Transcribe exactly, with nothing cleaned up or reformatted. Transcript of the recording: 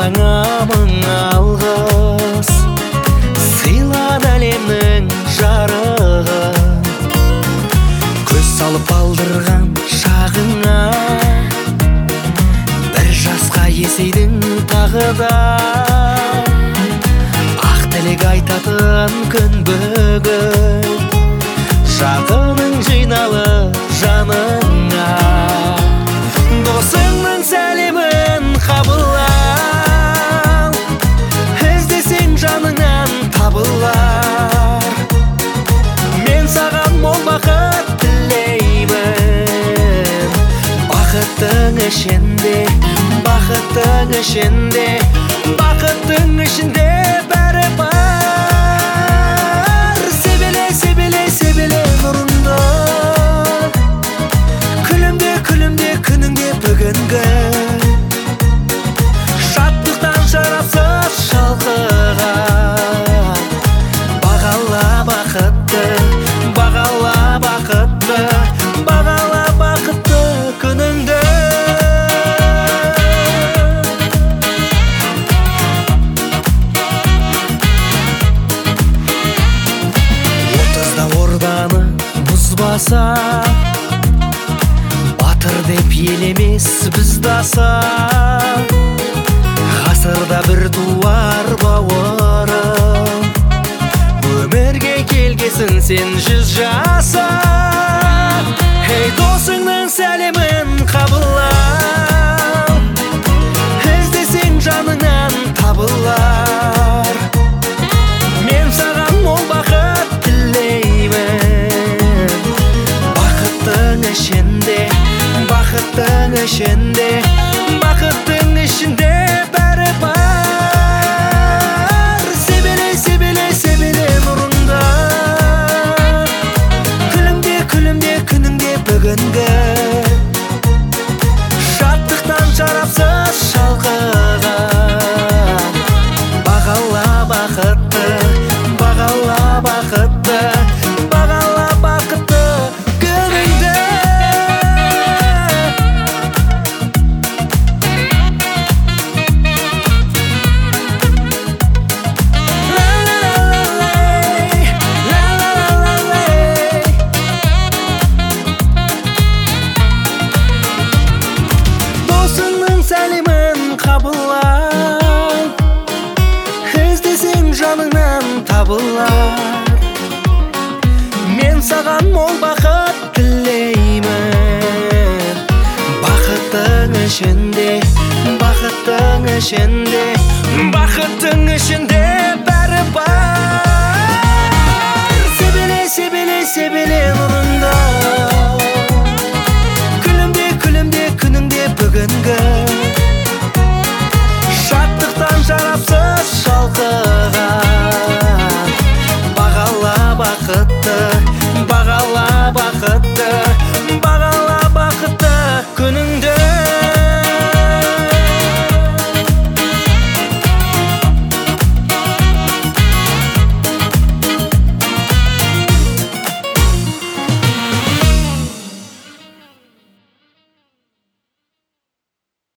саңа мың алғыс, сыйлады әлемнің жарығын. Көз салып алдырған шағыңа, бір жасқа есейдің тағы да. Ақ тілек айтатын күн бүгін, жақының жиналып жаныңа. Досыңның сәлемін қабылал, іздесең жаныңнан табылар. Мен саған мол бақыт тілеймін, бақыттың ішінде, бақыттың ішінде, бақыттың ішінде бәрі бар. Себеле, себеле, себеле нұрыңды, күлімде, күлімде күніңде бүгінгі. Шаттықтан жарапсыз шалқыған, бағала бақытты, бағала бақытты, бағала бақытты күніңді. Отызда орданы мұз баса, батыр деп елемес біз даса. Ғасырда бір туар бауырым, өмірге келгесін сен жүз жаса. Ей, досыңның сәлемін қабылал, іздесең жаныңнан табылар. Мен саған мол бақыт тілеймін, бақыттың ішінде, бақыттың ішінде, бақыттың ішінде бәрі бар. Себеле, себеле, себеле нұрыңда, күлімде, күлімде күніңде бүгінгі. Шаттықтан жарапсыз шалқыған, бағала бақытты, бағала бақытты, бағала бақытты күніңді. Досыңның сәлемін қабылал, іздесең жаныңнан табылар. Мен саған мол бақыт тілеймін, бақыттың ішінде, бақыттың ішінде, бақыттың ішінде бәрі бар. Себеле, себеле, себеле нұрыңда, күлімде, күлімде күніңде бүгінгі.